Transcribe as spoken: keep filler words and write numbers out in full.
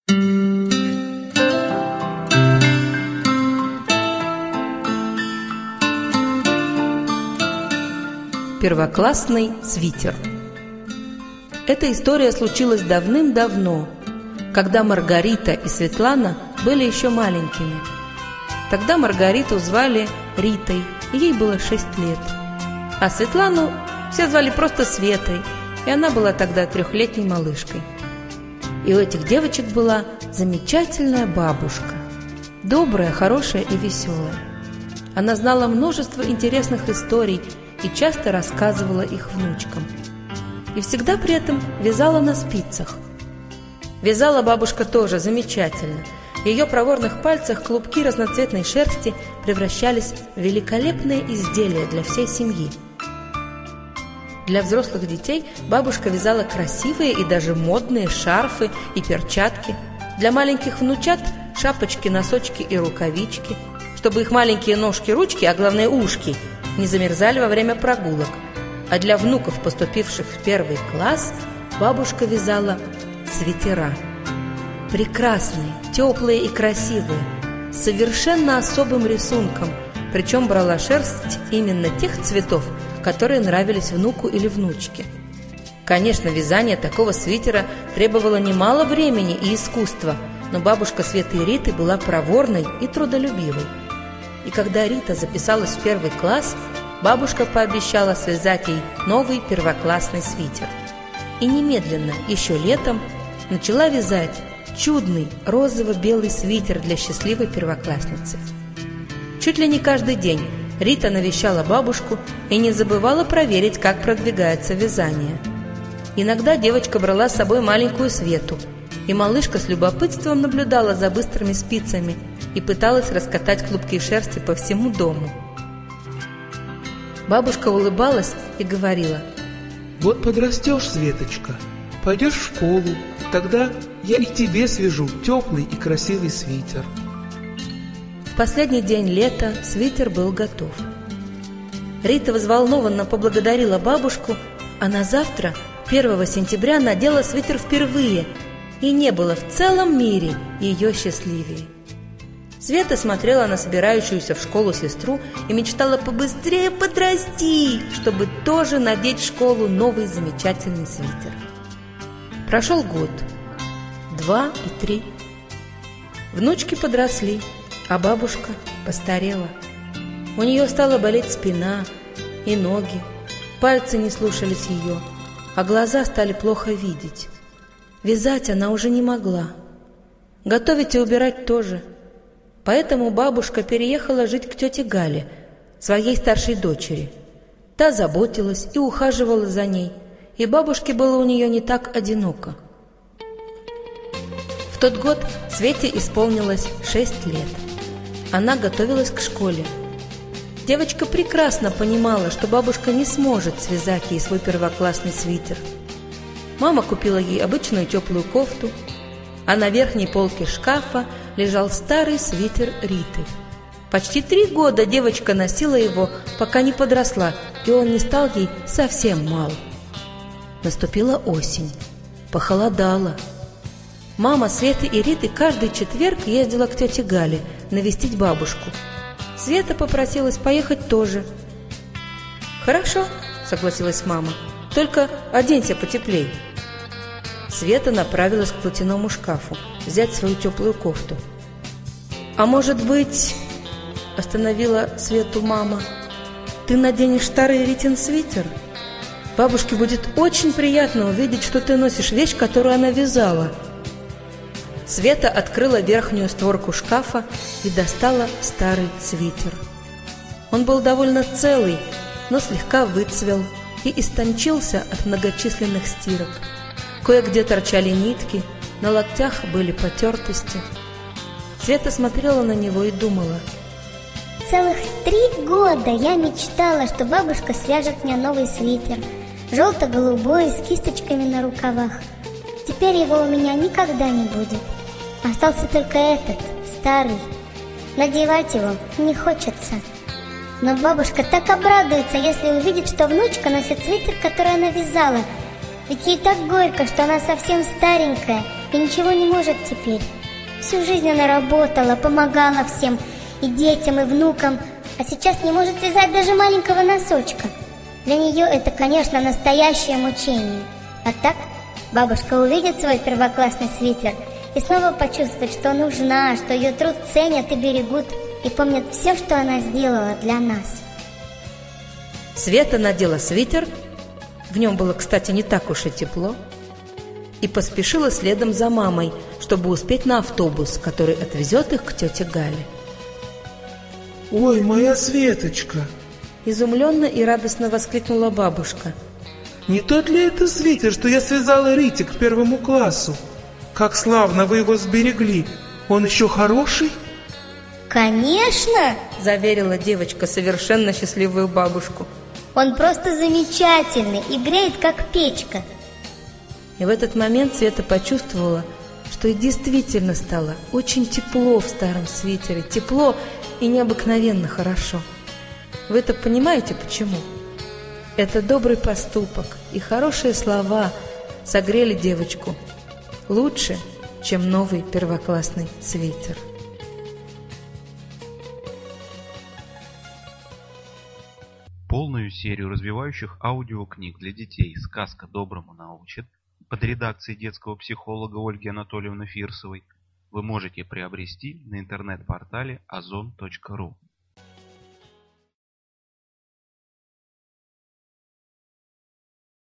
Первоклассный свитер. Эта история случилась давным-давно, когда Маргарита и Светлана были еще маленькими. Тогда Маргариту звали Ритой, ей было шесть лет. А Светлану все звали просто Светой, и она была тогда трехлетней малышкой. И у этих девочек была замечательная бабушка, добрая, хорошая и веселая. Она знала множество интересных историй и часто рассказывала их внучкам. И всегда при этом вязала на спицах. Вязала бабушка тоже замечательно. В ее проворных пальцах клубки разноцветной шерсти превращались в великолепные изделия для всей семьи. Для взрослых детей бабушка вязала красивые и даже модные шарфы и перчатки. Для маленьких внучат шапочки, носочки и рукавички, чтобы их маленькие ножки, ручки, а главное ушки, не замерзали во время прогулок. А для внуков, поступивших в первый класс, бабушка вязала свитера. Прекрасные, теплые и красивые, с совершенно особым рисунком, причем брала шерсть именно тех цветов, которые нравились внуку или внучке. Конечно, вязание такого свитера требовало немало времени и искусства, но бабушка Светы и Риты была проворной и трудолюбивой. И когда Рита записалась в первый класс, бабушка пообещала связать ей новый первоклассный свитер. И немедленно, еще летом, начала вязать чудный розово-белый свитер для счастливой первоклассницы. Чуть ли не каждый день Рита навещала бабушку и не забывала проверить, как продвигается вязание. Иногда девочка брала с собой маленькую Свету, и малышка с любопытством наблюдала за быстрыми спицами и пыталась раскатать клубки шерсти по всему дому. Бабушка улыбалась и говорила: «Вот подрастешь, Светочка, пойдешь в школу, тогда я и тебе свяжу теплый и красивый свитер». В последний день лета свитер был готов. Рита взволнованно поблагодарила бабушку, а на завтра, первого сентября, надела свитер впервые, и не было в целом мире ее счастливее. Света смотрела на собирающуюся в школу сестру и мечтала побыстрее подрасти, чтобы тоже надеть в школу новый замечательный свитер. Прошел год, два и три. Внучки подросли, а бабушка постарела. У нее стала болеть спина и ноги, пальцы не слушались ее, а глаза стали плохо видеть. Вязать она уже не могла, готовить и убирать тоже. Поэтому бабушка переехала жить к тете Гале, своей старшей дочери. Та заботилась и ухаживала за ней, и бабушке было у нее не так одиноко. В тот год Свете исполнилось шесть лет. Она готовилась к школе. Девочка прекрасно понимала, что бабушка не сможет связать ей свой первоклассный свитер. Мама купила ей обычную теплую кофту, а на верхней полке шкафа лежал старый свитер Риты. Почти три года девочка носила его, пока не подросла, и он не стал ей совсем мал. Наступила осень, похолодало. Мама Светы и Риты каждый четверг ездила к тете Гале навестить бабушку. Света попросилась поехать тоже. «Хорошо», — согласилась мама, — «только оденься потеплей». Света направилась к платяному шкафу взять свою теплую кофту. «А может быть, — остановила Свету мама, — ты наденешь старый Ритин свитер? Бабушке будет очень приятно увидеть, что ты носишь вещь, которую она вязала». Света открыла верхнюю створку шкафа и достала старый свитер. Он был довольно целый, но слегка выцвел и истончился от многочисленных стирок. Кое-где торчали нитки, на локтях были потертости. Света смотрела на него и думала: целых три года я мечтала, что бабушка свяжет мне новый свитер, желто-голубой, с кисточками на рукавах. Теперь его у меня никогда не будет. Остался только этот, старый. Надевать его не хочется. Но бабушка так обрадуется, если увидит, что внучка носит свитер, который она вязала. Ведь ей так горько, что она совсем старенькая и ничего не может теперь. Всю жизнь она работала, помогала всем, и детям, и внукам, а сейчас не может связать даже маленького носочка. Для нее это, конечно, настоящее мучение. А так бабушка увидит свой первоклассный свитер и снова почувствует, что нужна, что ее труд ценят и берегут, и помнят все, что она сделала для нас. Света надела свитер, в нем было, кстати, не так уж и тепло, и поспешила следом за мамой, чтобы успеть на автобус, который отвезет их к тете Гале. Ой, моя Светочка! Изумленно и радостно воскликнула бабушка. Не тот ли это свитер, что я связала Рите к первому классу? Как славно вы его сберегли! Он еще хороший? Конечно! Заверила девочка совершенно счастливую бабушку. Он просто замечательный и греет, как печка. И в этот момент Света почувствовала, что и действительно стало очень тепло в старом свитере. Тепло и необыкновенно хорошо. Вы это понимаете, почему? Это добрый поступок и хорошие слова согрели девочку лучше, чем новый первоклассный свитер. Полную серию развивающих аудиокниг для детей «Сказка доброму научит» под редакцией детского психолога Ольги Анатольевны Фирсовой вы можете приобрести на интернет-портале озон точка ру.